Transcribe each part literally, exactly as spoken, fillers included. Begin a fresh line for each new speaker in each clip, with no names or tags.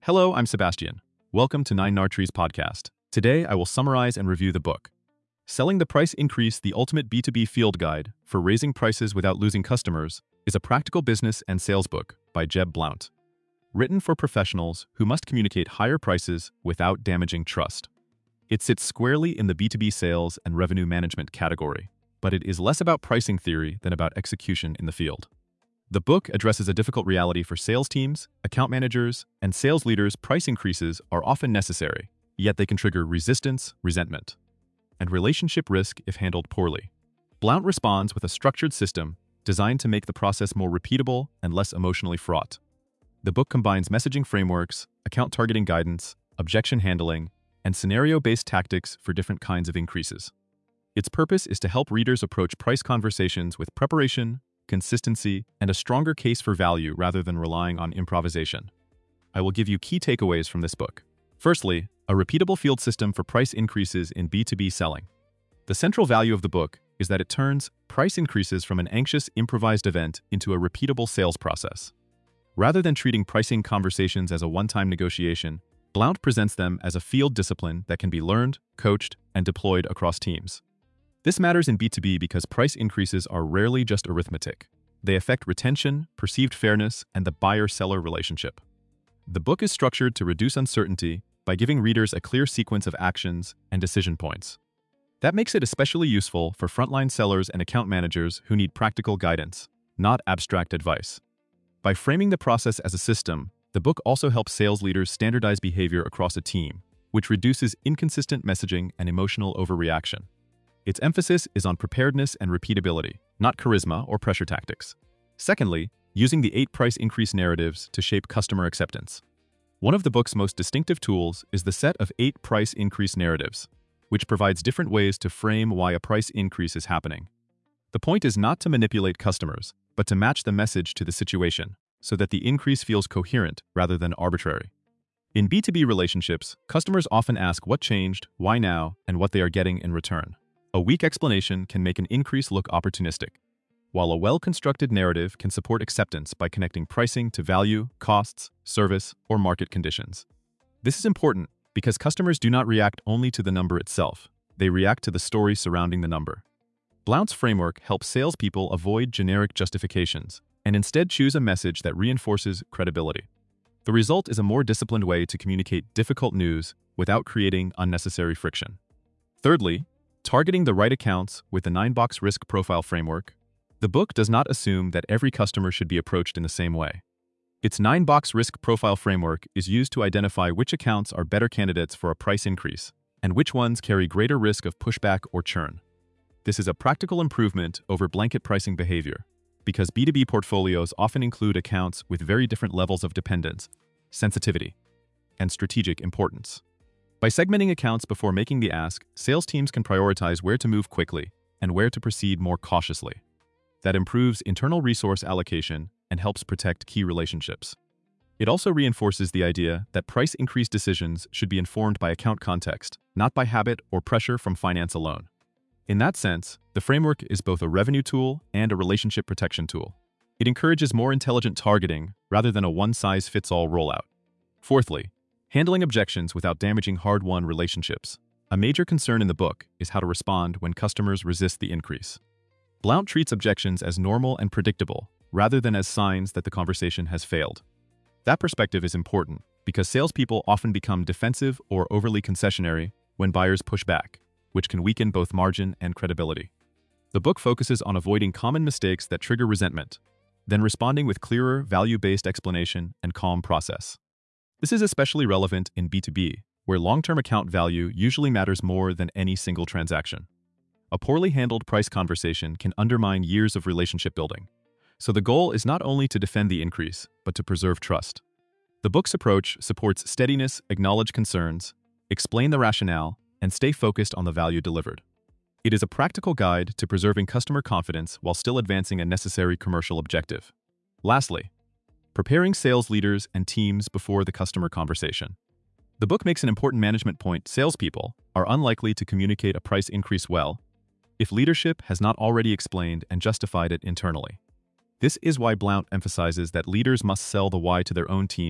Hello, I'm Sebastian. Welcome to Nine Nartree's podcast. Today, I will summarize and review the book, Selling the Price Increase, the Ultimate B two B Field Guide for Raising Prices Without Losing Customers, is a practical business and sales book by Jeb Blount. Written for professionals who must communicate higher prices without damaging trust. It sits squarely in the B two B sales and revenue management category, but it is less about pricing theory than about execution in the field. The book addresses a difficult reality for sales teams, account managers, and sales leaders. Price increases are often necessary, yet they can trigger resistance, resentment, and relationship risk if handled poorly. Blount responds with a structured system designed to make the process more repeatable and less emotionally fraught. The book combines messaging frameworks, account targeting guidance, objection handling, and scenario-based tactics for different kinds of increases. Its purpose is to help readers approach price conversations with preparation, consistency, and a stronger case for value rather than relying on improvisation. I will give you key takeaways from this book. Firstly, a repeatable field system for price increases in B two B selling. The central value of the book is that it turns price increases from an anxious, improvised event into a repeatable sales process. Rather than treating pricing conversations as a one-time negotiation, Blount presents them as a field discipline that can be learned, coached, and deployed across teams. This matters in B two B because price increases are rarely just arithmetic. They affect retention, perceived fairness, and the buyer-seller relationship. The book is structured to reduce uncertainty by giving readers a clear sequence of actions and decision points. That makes it especially useful for frontline sellers and account managers who need practical guidance, not abstract advice. By framing the process as a system, the book also helps sales leaders standardize behavior across a team, which reduces inconsistent messaging and emotional overreaction. Its emphasis is on preparedness and repeatability, not charisma or pressure tactics. Secondly, using the eight price increase narratives to shape customer acceptance. One of the book's most distinctive tools is the set of eight price increase narratives, which provides different ways to frame why a price increase is happening. The point is not to manipulate customers, but to match the message to the situation, so that the increase feels coherent rather than arbitrary. In B two B relationships, customers often ask what changed, why now, and what they are getting in return. A weak explanation can make an increase look opportunistic, while a well-constructed narrative can support acceptance by connecting pricing to value, costs, service, or market conditions. This is important because customers do not react only to the number itself, they react to the story surrounding the number. Blount's framework helps salespeople avoid generic justifications and instead choose a message that reinforces credibility. The result is a more disciplined way to communicate difficult news without creating unnecessary friction. Thirdly, targeting the right accounts with the nine-box risk profile framework. The book does not assume that every customer should be approached in the same way. Its nine-box risk profile framework is used to identify which accounts are better candidates for a price increase and which ones carry greater risk of pushback or churn. This is a practical improvement over blanket pricing behavior, because B two B portfolios often include accounts with very different levels of dependence, sensitivity, and strategic importance. By segmenting accounts before making the ask, sales teams can prioritize where to move quickly and where to proceed more cautiously. That improves internal resource allocation and helps protect key relationships. It also reinforces the idea that price increase decisions should be informed by account context, not by habit or pressure from finance alone. In that sense, the framework is both a revenue tool and a relationship protection tool. It encourages more intelligent targeting rather than a one-size-fits-all rollout. Fourthly, handling objections without damaging hard-won relationships. A major concern in the book is how to respond when customers resist the increase. Blount treats objections as normal and predictable, rather than as signs that the conversation has failed. That perspective is important because salespeople often become defensive or overly concessionary when buyers push back, which can weaken both margin and credibility. The book focuses on avoiding common mistakes that trigger resentment, then responding with clearer, value-based explanation and calm process. This is especially relevant in B two B, where long-term account value usually matters more than any single transaction. A poorly handled price conversation can undermine years of relationship building. So the goal is not only to defend the increase, but to preserve trust. The book's approach supports steadiness, acknowledge concerns, explain the rationale, and stay focused on the value delivered. It is a practical guide to preserving customer confidence while still advancing a necessary commercial objective. Lastly, preparing sales leaders and teams before the customer conversation. The book makes an important management point. Salespeople are unlikely to communicate a price increase well if leadership has not already explained and justified it internally. This is why Blount emphasizes that leaders must sell the why to their own teams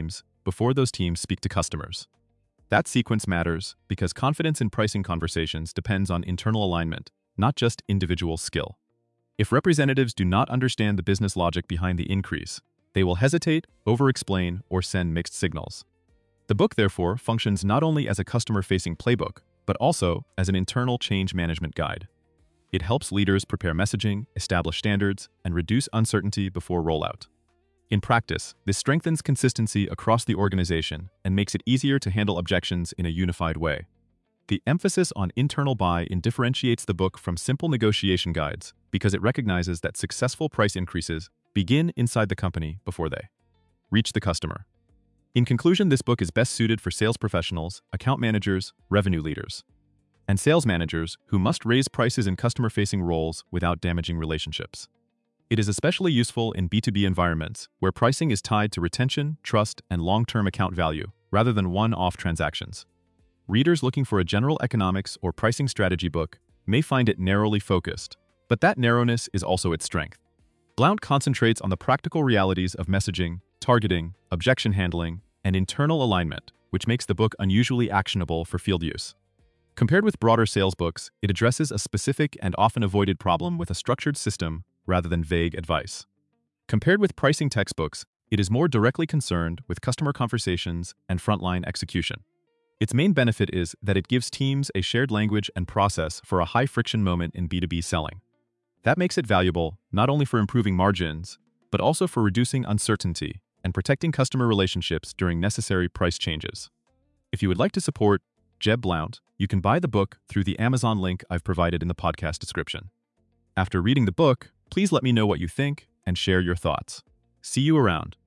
before those teams speak to customers. That sequence matters because confidence in pricing conversations depends on internal alignment, not just individual skill. If representatives do not understand the business logic behind the increase, they will hesitate, over-explain, or send mixed signals. The book, therefore, functions not only as a customer-facing playbook, but also as an internal change management guide. It helps leaders prepare messaging, establish standards, and reduce uncertainty before rollout. In practice, this strengthens consistency across the organization and makes it easier to handle objections in a unified way. The emphasis on internal buy-in differentiates the book from simple negotiation guides because it recognizes that successful price increases begin inside the company before they reach the customer. In conclusion, this book is best suited for sales professionals, account managers, revenue leaders, and sales managers who must raise prices in customer-facing roles without damaging relationships. It is especially useful in B two B environments where pricing is tied to retention, trust, and long-term account value, rather than one-off transactions. Readers looking for a general economics or pricing strategy book may find it narrowly focused, but that narrowness is also its strength. Blount concentrates on the practical realities of messaging, targeting, objection handling, and internal alignment, which makes the book unusually actionable for field use. Compared with broader sales books, it addresses a specific and often avoided problem with a structured system rather than vague advice. Compared with pricing textbooks, it is more directly concerned with customer conversations and frontline execution. Its main benefit is that it gives teams a shared language and process for a high-friction moment in B two B selling. That makes it valuable not only for improving margins, but also for reducing uncertainty and protecting customer relationships during necessary price changes. If you would like to support Jeb Blount, you can buy the book through the Amazon link I've provided in the podcast description. After reading the book, please let me know what you think and share your thoughts. See you around.